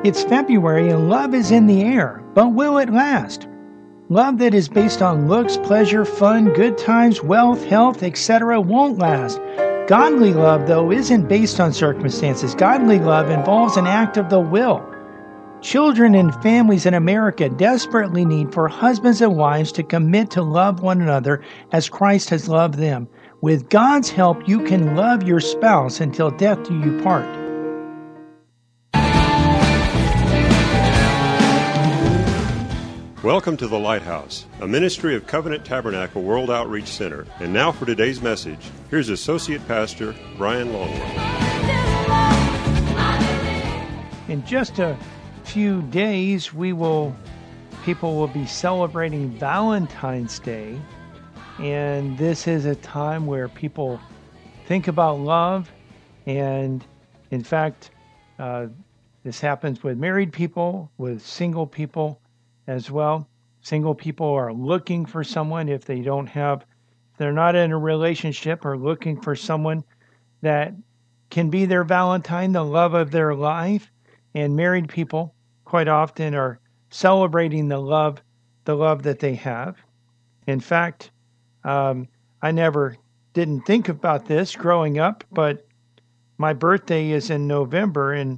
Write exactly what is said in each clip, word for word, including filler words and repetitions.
It's February and love is in the air, but will it last? Love that is based on looks, pleasure, fun, good times, wealth, health, et cetera won't last. Godly love, though, isn't based on circumstances. Godly love involves an act of the will. Children and families in America desperately need for husbands and wives to commit to love one another as Christ has loved them. With God's help, you can love your spouse until death do you part. Welcome to The Lighthouse, a ministry of Covenant Tabernacle World Outreach Center. And now for today's message, here's Associate Pastor Brian Longwell. In just a few days, we will, people will be celebrating Valentine's Day. And this is a time where people think about love. And in fact, uh, this happens with married people, with single people as well. Single people are looking for someone if they don't have, if they're not in a relationship, or looking for someone that can be their Valentine, the love of their life. And married people quite often are celebrating the love, the love that they have. In fact, um, I never didn't think about this growing up, but my birthday is in November, and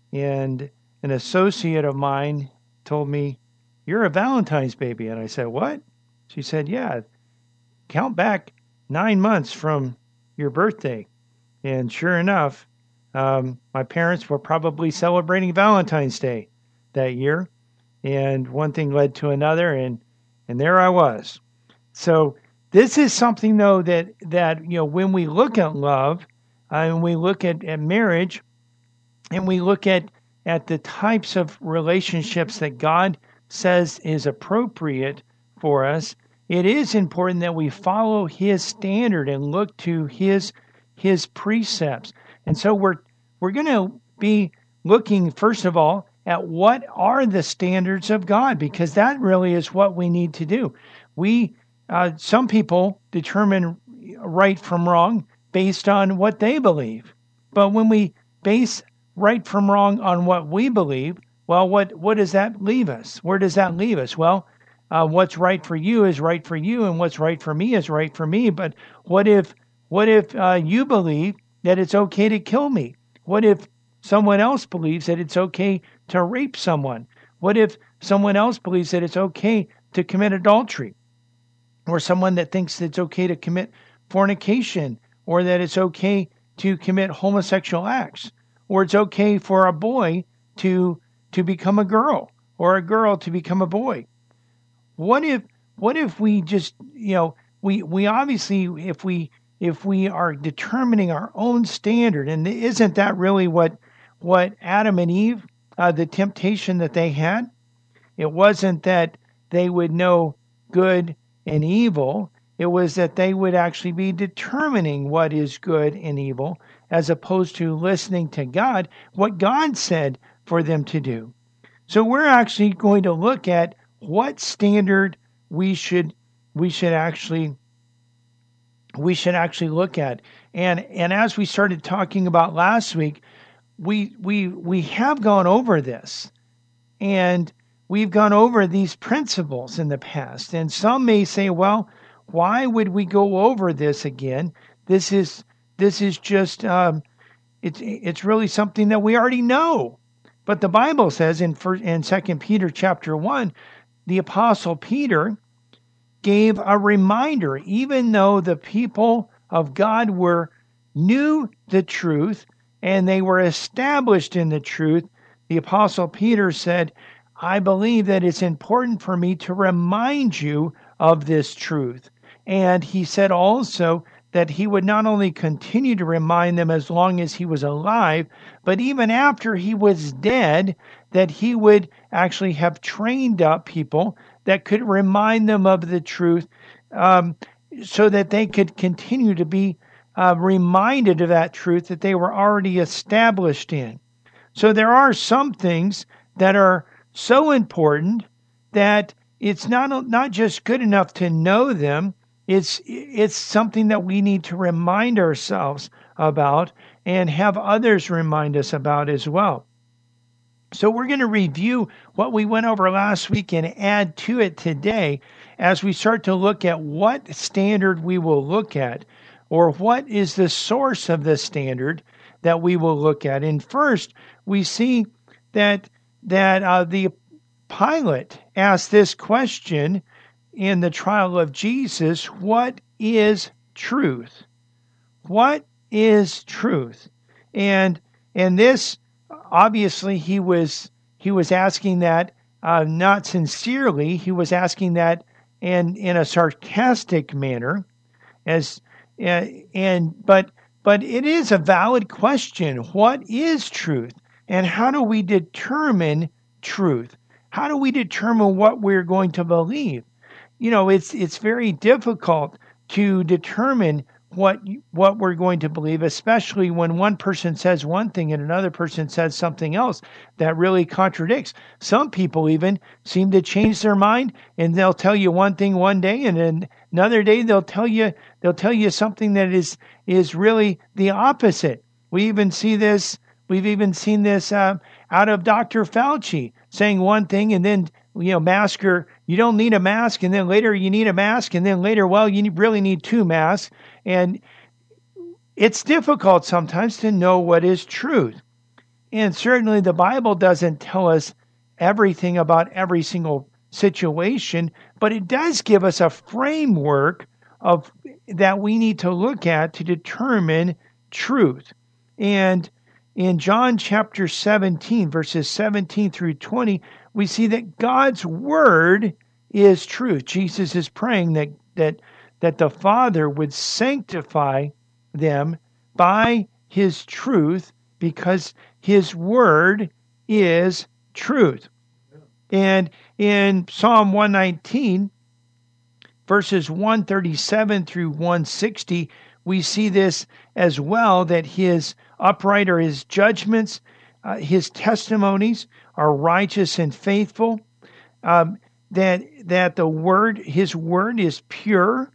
and an associate of mine told me, "You're a Valentine's baby." And I said, "What?" She said, "Yeah, count back nine months from your birthday." And sure enough, um, my parents were probably celebrating Valentine's Day that year. And one thing led to another, and and there I was. So this is something, though, that, that you know, when we look at love, uh, and we look at, at marriage, and we look at, at the types of relationships that God says is appropriate for us, it is important that we follow His standard and look to His His precepts. And so we're we're going to be looking, first of all, at what are the standards of God, because that really is what we need to do. We uh, some people determine right from wrong based on what they believe, but when we base right from wrong on what we believe, well, what, what does that leave us? Where does that leave us? Well, uh, what's right for you is right for you, and what's right for me is right for me. But what if what if uh, you believe that it's okay to kill me? What if someone else believes that it's okay to rape someone? What if someone else believes that it's okay to commit adultery? Or someone that thinks it's okay to commit fornication, or that it's okay to commit homosexual acts, or it's okay for a boy to to become a girl, or a girl to become a boy. What if what if we just, you know, we we obviously, if we if we are determining our own standard, and isn't that really what what Adam and Eve, uh, the temptation that they had? It wasn't that they would know good and evil. It was that they would actually be determining what is good and evil, as opposed to listening to God, what God said for them to do. So we're actually going to look at what standard we should we should actually we should actually look at. And and as we started talking about last week, we we we have gone over this, and we've gone over these principles in the past. And some may say, well, why would we go over this again? This is this is just um, it's it's really something that we already know. But the Bible says in first in Second Peter chapter one, the Apostle Peter gave a reminder, even though the people of God were knew the truth and they were established in the truth. The Apostle Peter said, I believe that it's important for me to remind you of this truth. And he said also that he would not only continue to remind them as long as he was alive, but even after he was dead, that he would actually have trained up people that could remind them of the truth, um, so that they could continue to be uh, reminded of that truth that they were already established in. So there are some things that are so important that it's not not just good enough to know them. It's it's something that we need to remind ourselves about and have others remind us about as well. So we're going to review what we went over last week and add to it today as we start to look at what standard we will look at, or what is the source of the standard that we will look at. And first, we see that that uh, the Pilate asked this question in the trial of Jesus: what is truth? What is truth? And and this, obviously, he was he was asking that uh, not sincerely. He was asking that in in a sarcastic manner, as uh, and but but it is a valid question. What is truth, and how do we determine truth? How do we determine what we're going to believe? You know, it's it's very difficult to determine what what we're going to believe, especially when one person says one thing and another person says something else that really contradicts. Some people even seem to change their mind, and they'll tell you one thing one day, and then another day they'll tell you they'll tell you something that is is really the opposite. We even see this. We've even seen this uh, out of Doctor Fauci saying one thing, and then, you know, mask, or you don't need a mask, and then later you need a mask, and then later, well, you really need two masks. And it's difficult sometimes to know what is truth. And certainly the Bible doesn't tell us everything about every single situation, but it does give us a framework of that we need to look at to determine truth. And in John chapter seventeen, verses seventeen through twenty, we see that God's word is truth. Jesus is praying that that that the Father would sanctify them by his truth, because his word is truth. And in Psalm one nineteen, verses one thirty-seven through one sixty, we see this as well, that his upright are his judgments, uh, his testimonies are righteous and faithful, um, that that the word, his word is pure,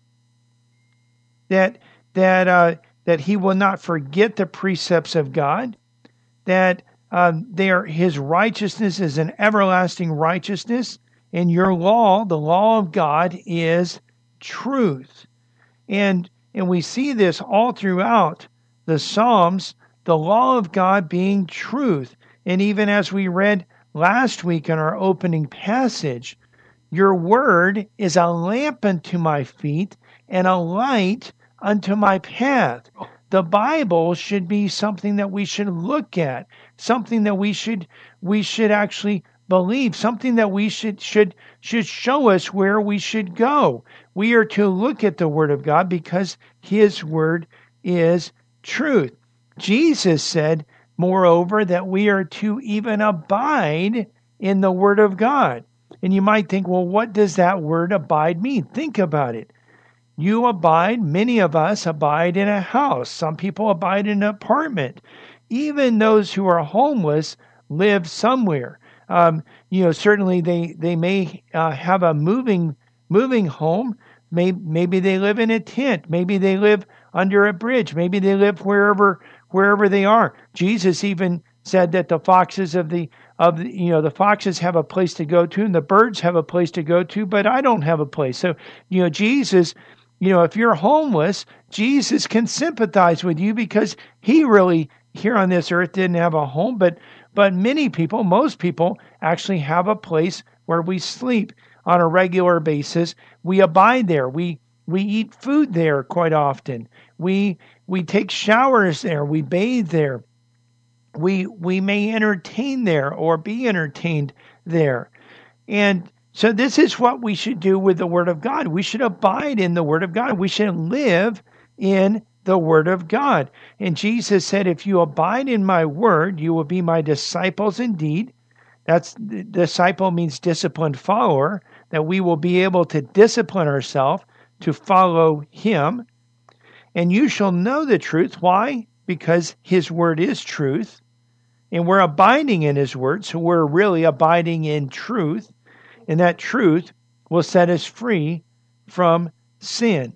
that that uh, that he will not forget the precepts of God, that um, there his righteousness is an everlasting righteousness, and your law, the law of God, is truth. And and we see this all throughout the Psalms, the law of God being truth. And even as we read last week in our opening passage, your word is a lamp unto my feet and a light unto my path. The Bible should be something that we should look at, something that we should we should actually believe, something that we should should should show us where we should go. We are to look at the word of God because his word is truth. Jesus said, moreover, that we are to even abide in the word of God. And you might think, well, what does that word abide mean? Think about it. You abide, many of us abide in a house. Some people abide in an apartment. Even those who are homeless live somewhere. Um, you know, certainly they, they may uh, have a moving moving home. Maybe, maybe they live in a tent. Maybe they live under a bridge. Maybe they live wherever wherever they are. Jesus even said that the foxes of the of the, you know the foxes have a place to go to, and the birds have a place to go to, but I don't have a place. So, you know, Jesus, you know, if you're homeless, Jesus can sympathize with you because he really here on this earth didn't have a home, but but many people, most people actually have a place where we sleep on a regular basis. We abide there. We we eat food there quite often. We we take showers there. We bathe there. We we may entertain there or be entertained there. And so this is what we should do with the Word of God. We should abide in the Word of God. We should live in the Word of God. And Jesus said, if you abide in my Word, you will be my disciples indeed. That's disciple means disciplined follower, that we will be able to discipline ourselves to follow him. And you shall know the truth. Why? Because his word is truth. And we're abiding in his word, so we're really abiding in truth. And that truth will set us free from sin.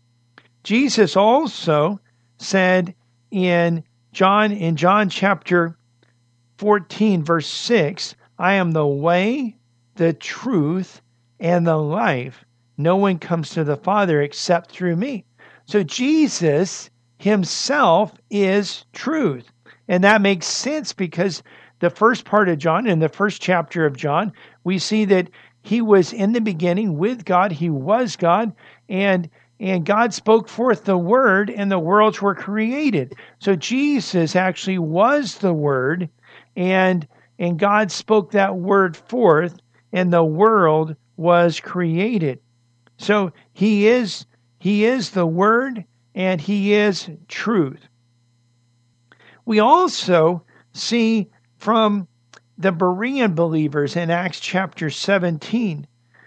Jesus also said in John, in John chapter fourteen, verse six, I am the way, the truth, and the life. No one comes to the Father except through me. So Jesus himself is truth. And that makes sense because the first part of John, in the first chapter of John, we see that he was in the beginning with God. He was God, and and God spoke forth the word, and the worlds were created. So Jesus actually was the word, and and God spoke that word forth, and the world was created. So he is he is the word, and he is truth. We also see from the Berean believers in Acts chapter seventeen.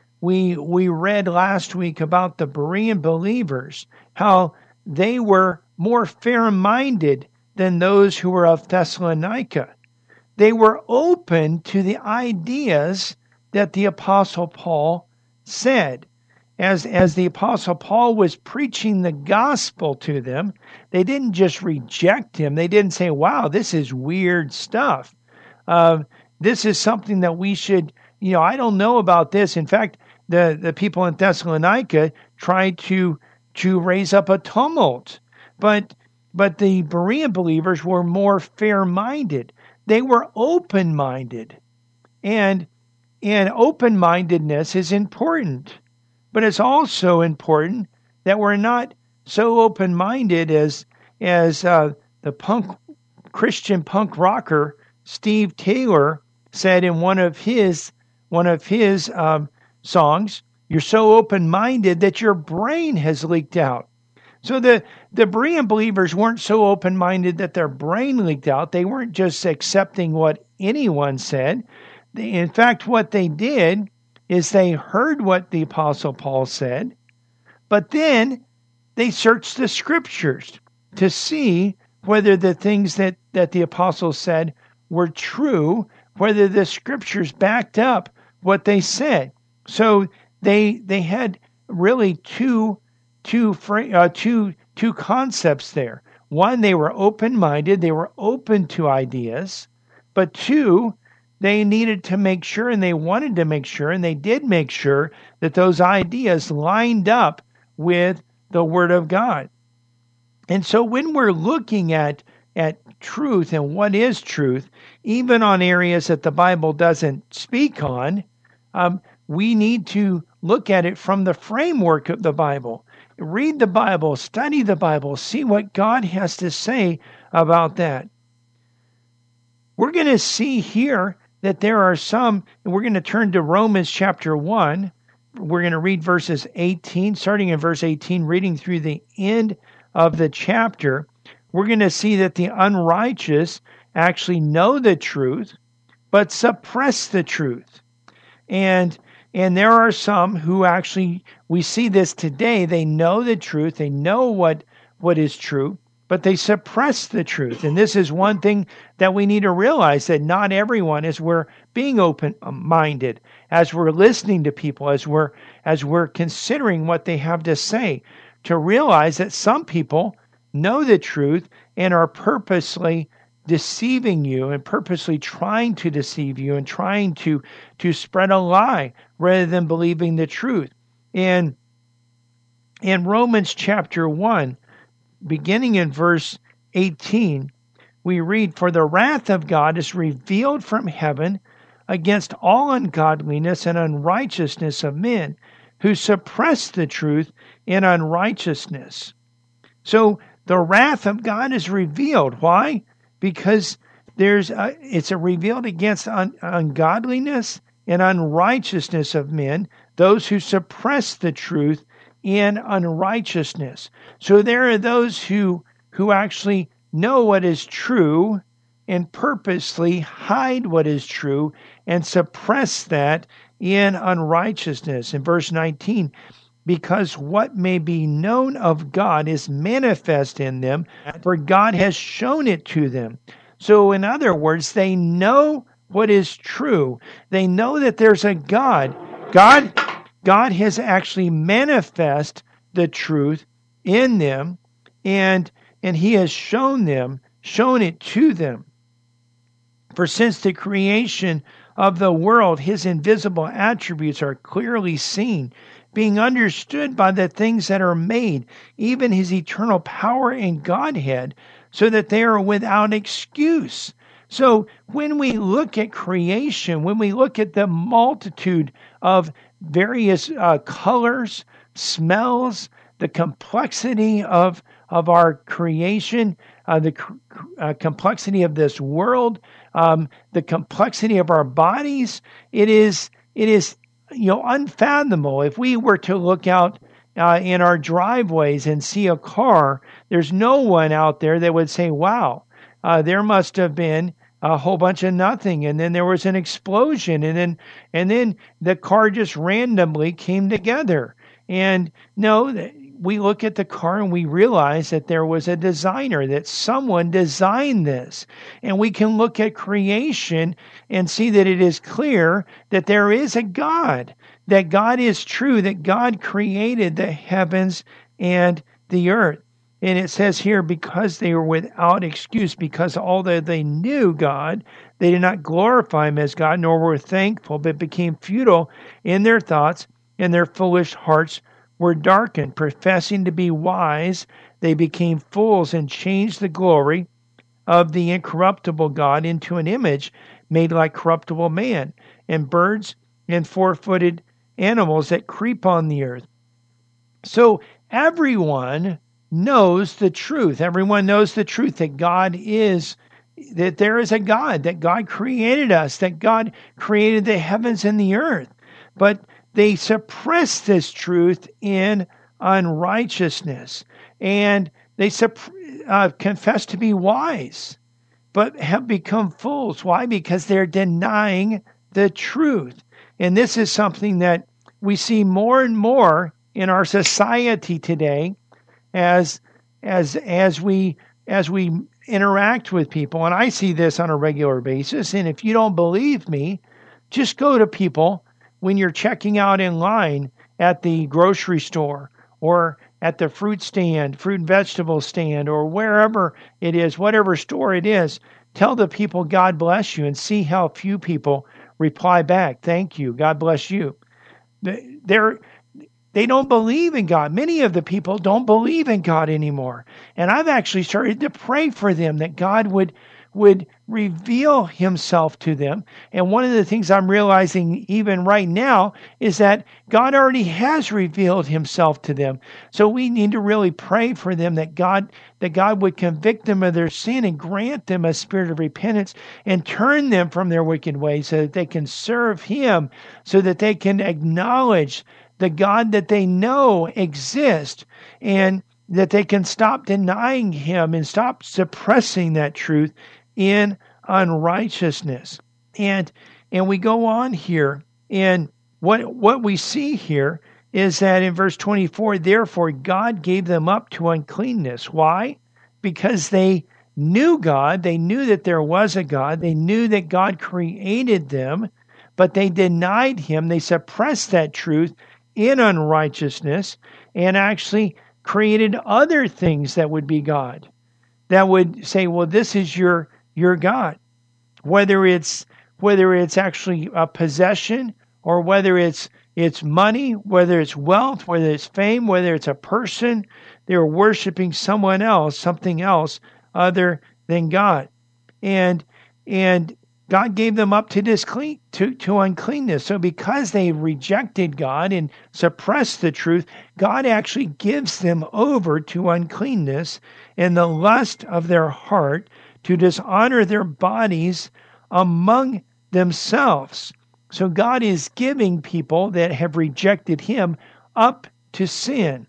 We we read last week about the Berean believers, how they were more fair-minded than those who were of Thessalonica. They were open to the ideas that the Apostle Paul said. As, as the Apostle Paul was preaching the gospel to them, they didn't just reject him. They didn't say, wow, this is weird stuff. Uh, this is something that we should, you know, I don't know about this. In fact, the, the people in Thessalonica tried to to raise up a tumult. But but the Berean believers were more fair-minded. They were open-minded. And and open-mindedness is important. But it's also important that we're not so open-minded as as uh, the punk Christian punk rocker Steve Taylor said in one of his one of his um, songs. You're so open-minded that your brain has leaked out. So the the Berean believers weren't so open-minded that their brain leaked out. They weren't just accepting what anyone said. They, in fact, what they did is they heard what the Apostle Paul said, but then they searched the scriptures to see whether the things that, that the Apostle said were true, whether the scriptures backed up what they said. So they they had really two two uh, two two concepts there. One, they were open-minded, they were open to ideas, but two, they needed to make sure, and they wanted to make sure, and they did make sure that those ideas lined up with the Word of God. And so when we're looking at, at truth and what is truth, even on areas that the Bible doesn't speak on, um, we need to look at it from the framework of the Bible. Read the Bible, study the Bible, see what God has to say about that. We're going to see here that there are some, and we're going to turn to Romans chapter one. We're going to read verses eighteen, starting in verse eighteen, reading through the end of the chapter. We're going to see that the unrighteous actually know the truth, but suppress the truth. And and there are some who actually, we see this today, they know the truth, they know what, what is true, but they suppress the truth. And this is one thing that we need to realize, that not everyone, as we're being open-minded, as we're listening to people, as we're as we're considering what they have to say, to realize that some people know the truth and are purposely deceiving you and purposely trying to deceive you and trying to, to spread a lie rather than believing the truth. And in Romans chapter one, beginning in verse eighteen, we read, "For the wrath of God is revealed from heaven against all ungodliness and unrighteousness of men, who suppress the truth in unrighteousness." So the wrath of God is revealed. Why? Because there's a, it's a revealed against un, ungodliness and unrighteousness of men, those who suppress the truth in unrighteousness. So there are those who who actually know what is true and purposely hide what is true and suppress that in unrighteousness. In verse nineteen, because what may be known of God is manifest in them, for God has shown it to them. So in other words, they know what is true. They know that there's a God. God, God has actually manifest the truth in them, and, and he has shown them, shown it to them. For since the creation of the world, his invisible attributes are clearly seen, being understood by the things that are made, even his eternal power and Godhead, so that they are without excuse. So when we look at creation, when we look at the multitude of various uh, colors, smells, the complexity of, of our creation, uh, the cr- uh, complexity of this world, um, the complexity of our bodies, it is it is you know unfathomable. If we were to look out uh, in our driveways and see a car, there's no one out there that would say, "Wow, uh, there must have been a whole bunch of nothing, and then there was an explosion, and then and then the car just randomly came together." And no, th- we look at the car and we realize that there was a designer, that someone designed this. And we can look at creation and see that it is clear that there is a God, that God is true, that God created the heavens and the earth. And it says here, because they were without excuse, because although they knew God, they did not glorify him as God, nor were thankful, but became futile in their thoughts, and their foolish hearts were darkened. Professing to be wise, they became fools and changed the glory of the incorruptible God into an image made like corruptible man, and birds and four footed animals that creep on the earth. So everyone knows the truth. Everyone knows the truth that God is, that there is a God, that God created us, that God created the heavens and the earth. But they suppress this truth in unrighteousness, and they supp- uh, confess to be wise, but have become fools. Why? Because they're denying the truth. And this is something that we see more and more in our society today as as as we as we interact with people. And I see this on a regular basis. And if you don't believe me, just go to people when you're checking out in line at the grocery store or at the fruit stand, fruit and vegetable stand, or wherever it is, whatever store it is. Tell the people, God bless you, and see how few people reply back, thank you, God bless you. They're they don't believe in God. Many of the people don't believe in God anymore. And I've actually started to pray for them that God would would reveal himself to them. And one of the things I'm realizing even right now is that God already has revealed himself to them. So we need to really pray for them that God that God would convict them of their sin and grant them a spirit of repentance and turn them from their wicked ways so that they can serve him, so that they can acknowledge the God that they know exists, and that they can stop denying him and stop suppressing that truth in unrighteousness. And and we go on here, and what what we see here is that in verse twenty-four, therefore God gave them up to uncleanness. Why? Because they knew God, they knew that there was a God, they knew that God created them, but they denied him, they suppressed that truth in unrighteousness, and actually created other things that would be God, that would say, well, this is your your God. Whether it's whether it's actually a possession, or whether it's it's money, whether it's wealth, whether it's fame, whether it's a person, they're worshiping someone else, something else other than God. And and God gave them up to this clean, to, to uncleanness. So because they rejected God and suppressed the truth, God actually gives them over to uncleanness and the lust of their heart to dishonor their bodies among themselves. So God is giving people that have rejected him up to sin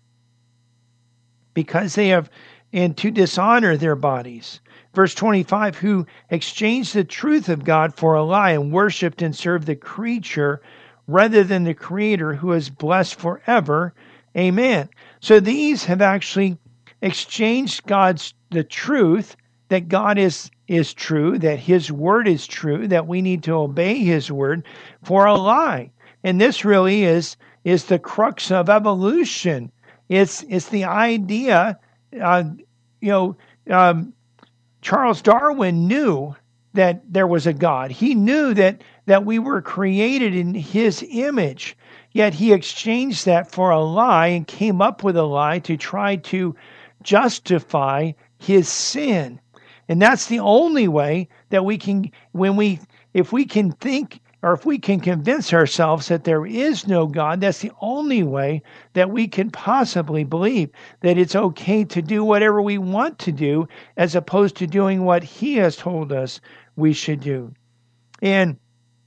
because they have, and to dishonor their bodies. Verse twenty-five, who exchanged the truth of God for a lie and worshiped and served the creature rather than the Creator, who is blessed forever. Amen. So these have actually exchanged God's the truth, that God is is true, that his word is true, that we need to obey his word, for a lie. And this really is is the crux of evolution. It's it's the idea, uh, you know, um, Charles Darwin knew that there was a God. He knew that that we were created in his image. Yet he exchanged that for a lie and came up with a lie to try to justify his sin. And that's the only way that we can, when we, if we can think, or if we can convince ourselves that there is no God, that's the only way that we can possibly believe that it's okay to do whatever we want to do, as opposed to doing what he has told us we should do. And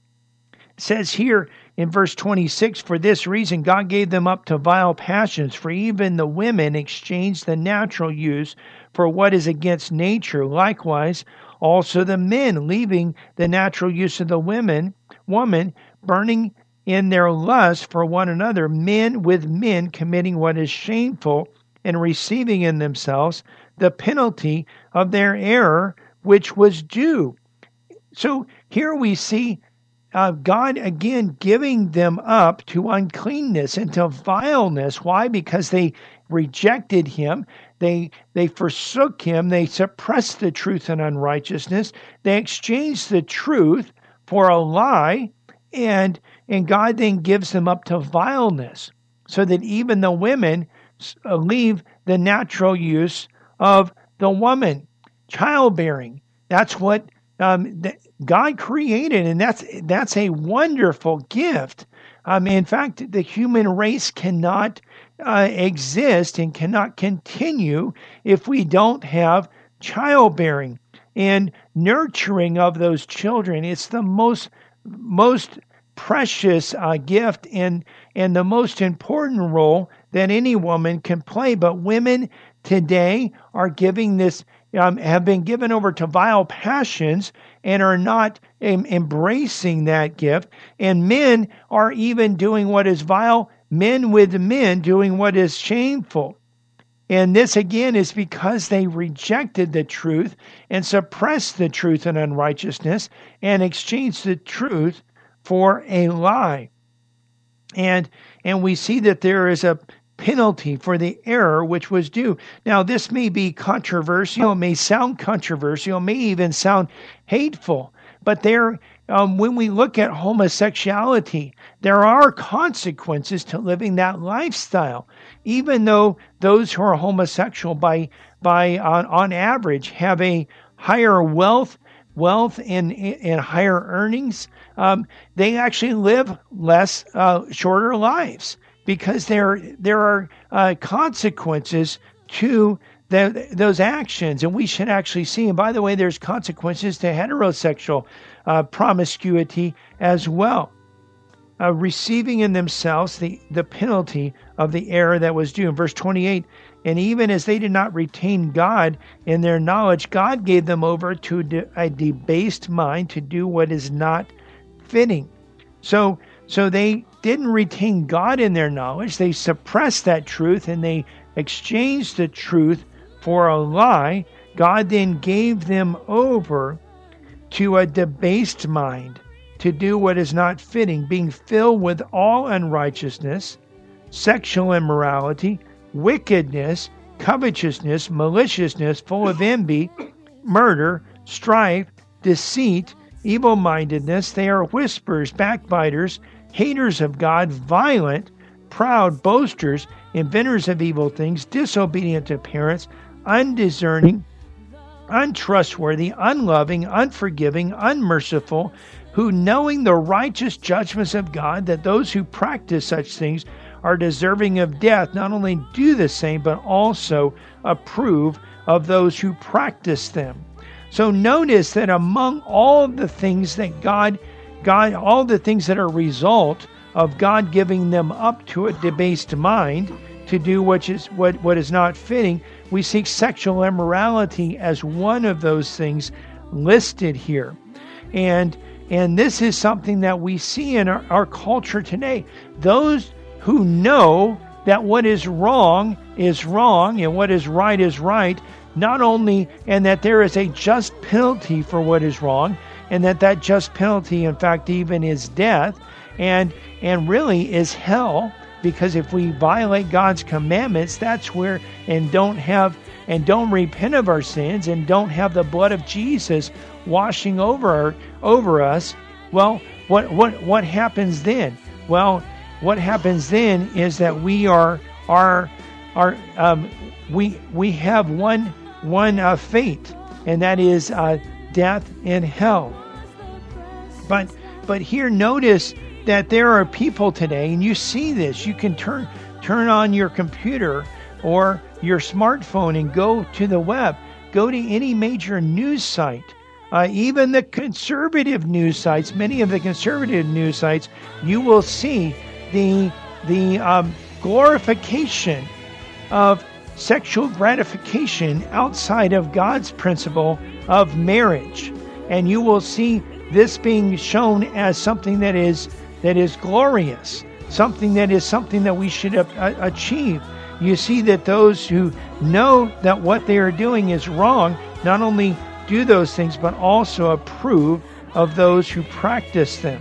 it says here in verse twenty-six, for this reason God gave them up to vile passions, for even the women exchanged the natural use for what is against nature. Likewise, also the men, leaving the natural use of the women, woman, burning in their lust for one another, men with men committing what is shameful, and receiving in themselves the penalty of their error, which was due. So here we see Uh, God again giving them up to uncleanness and to vileness. Why? Because they rejected him. They they forsook him. They suppressed the truth in unrighteousness. They exchanged the truth for a lie, and and God then gives them up to vileness, so that even the women uh, leave the natural use of the woman. Childbearing. That's what um, th- God created, and that's that's a wonderful gift. Um, in fact, the human race cannot uh, exist and cannot continue if we don't have childbearing and nurturing of those children. It's the most most precious uh, gift and and the most important role that any woman can play. But women today are giving this. Um, have been given over to vile passions and are not em- embracing that gift. And men are even doing what is vile, men with men doing what is shameful. And this again is because they rejected the truth and suppressed the truth in unrighteousness and exchanged the truth for a lie. And and we see that there is a penalty for the error which was due. Now, this may be controversial, it may sound controversial, it may even sound hateful, but there, um, when we look at homosexuality, there are consequences to living that lifestyle. Even though those who are homosexual, by by on, on average, have a higher wealth, wealth and and higher earnings, um, they actually live less, uh, shorter lives, because there there are uh, consequences to the, those actions, and we should actually see. And by the way, there's consequences to heterosexual uh, promiscuity as well, uh, receiving in themselves the, the penalty of the error that was due. In verse twenty-eight, and even as they did not retain God in their knowledge, God gave them over to de- a debased mind to do what is not fitting. So, so they didn't retain God in their knowledge. They suppressed that truth and they exchanged the truth for a lie. God then gave them over to a debased mind to do what is not fitting, being filled with all unrighteousness, sexual immorality, wickedness, covetousness, maliciousness, full of envy, murder, strife, deceit, evil-mindedness. They are whisperers, backbiters, haters of God, violent, proud, boasters, inventors of evil things, disobedient to parents, undiscerning, untrustworthy, unloving, unforgiving, unmerciful, who, knowing the righteous judgments of God, that those who practice such things are deserving of death, not only do the same, but also approve of those who practice them. So notice that among all the things that God, God, all the things that are a result of God giving them up to a debased mind to do what is what, what is not fitting, we see sexual immorality as one of those things listed here. And and this is something that we see in our, our culture today. Those who know that what is wrong is wrong and what is right is right, not only, and that there is a just penalty for what is wrong, and that that just penalty, in fact, even is death, and and really is hell, because if we violate God's commandments, that's where, and don't have, and don't repent of our sins, and don't have the blood of Jesus washing over our, over us, well, what what what happens then? Well, what happens then is that we are are are um, we we have one one uh, fate, and that is uh, death in hell. But but here, notice that there are people today, and you see this. You can turn turn on your computer or your smartphone and go to the web. Go to any major news site, uh, even the conservative news sites. Many of the conservative news sites, you will see the the um, glorification of sexual gratification outside of God's principle of marriage, and you will see this being shown as something that is that is glorious, something that is something that we should uh, achieve. You see that those who know that what they are doing is wrong not only do those things, but also approve of those who practice them.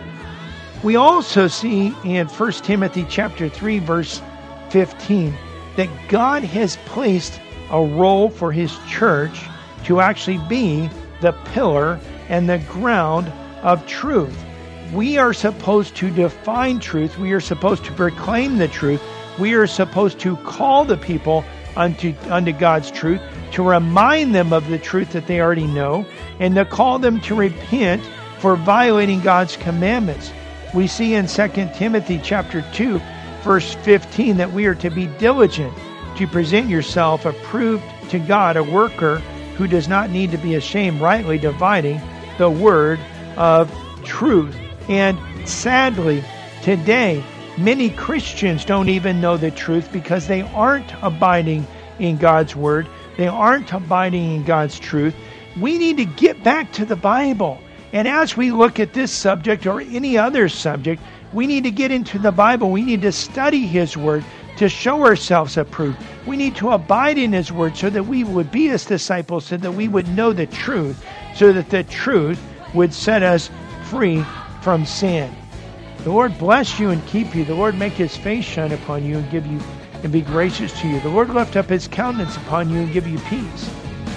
We also see in First Timothy chapter three, verse fifteen, that God has placed a role for His church to actually be the pillar and the ground of truth. We are supposed to define truth. We are supposed to proclaim the truth. We are supposed to call the people unto, unto God's truth, to remind them of the truth that they already know, and to call them to repent for violating God's commandments. We see in Second Timothy chapter two, verse fifteen, that we are to be diligent to present yourself approved to God, a worker who does not need to be ashamed, rightly dividing the word of truth. And sadly, today, many Christians don't even know the truth because they aren't abiding in God's word. They aren't abiding in God's truth. We need to get back to the Bible. And as we look at this subject or any other subject, we need to get into the Bible. We need to study His word to show ourselves approved. We need to abide in His word so that we would be His disciples, so that we would know the truth, so that the truth would set us free from sin. The Lord bless you and keep you. The Lord make His face shine upon you and give you and be gracious to you. The Lord lift up His countenance upon you and give you peace.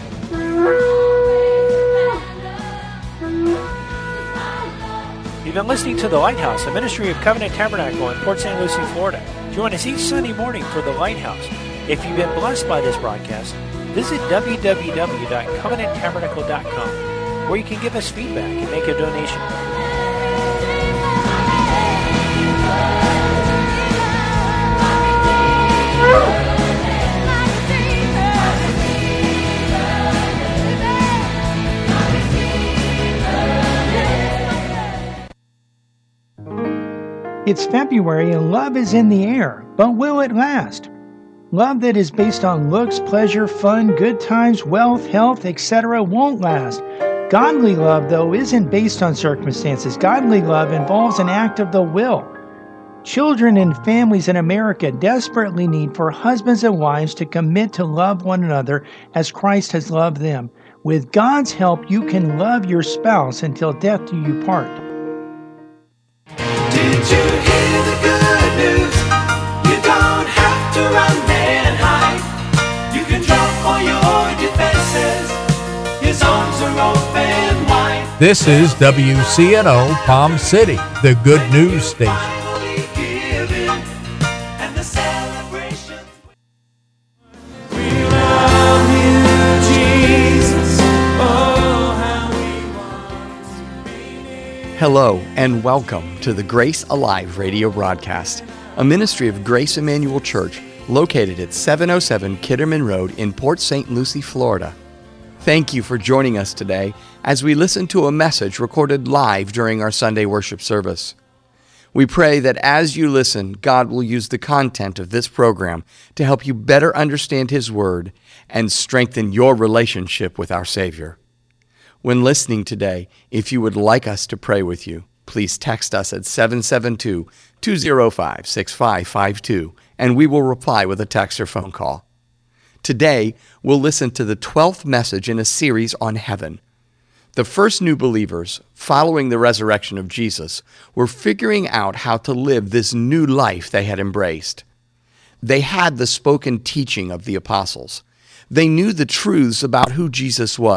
You've been listening to The Lighthouse, a ministry of Covenant Tabernacle in Port Saint Lucie, Florida. Join us each Sunday morning for The Lighthouse. If you've been blessed by this broadcast, visit w w w dot covenant tabernacle dot com, where you can give us feedback and make a donation. It's February and love is in the air, but will it last? Love that is based on looks, pleasure, fun, good times, wealth, health, et cetera won't last. Godly love, though, isn't based on circumstances. Godly love involves an act of the will. Children and families in America desperately need for husbands and wives to commit to love one another as Christ has loved them. With God's help, you can love your spouse until death do you part. Did you hear the good news? You don't have to run and hide. You can drop all your defenses. His arms are open wide. This is W C N O Palm City, the good news station. Hello and welcome to the Grace Alive radio broadcast, a ministry of Grace Emmanuel Church located at seven oh seven Kitterman Road in Port Saint Lucie, Florida. Thank you for joining us today as we listen to a message recorded live during our Sunday worship service. We pray that as you listen, God will use the content of this program to help you better understand His Word and strengthen your relationship with our Savior. When listening today, if you would like us to pray with you, please text us at seven seven two, two oh five, six five five two, and we will reply with a text or phone call. Today, we'll listen to the twelfth message in a series on heaven. The first new believers, following the resurrection of Jesus, were figuring out how to live this new life they had embraced. They had the spoken teaching of the apostles. They knew the truths about who Jesus was.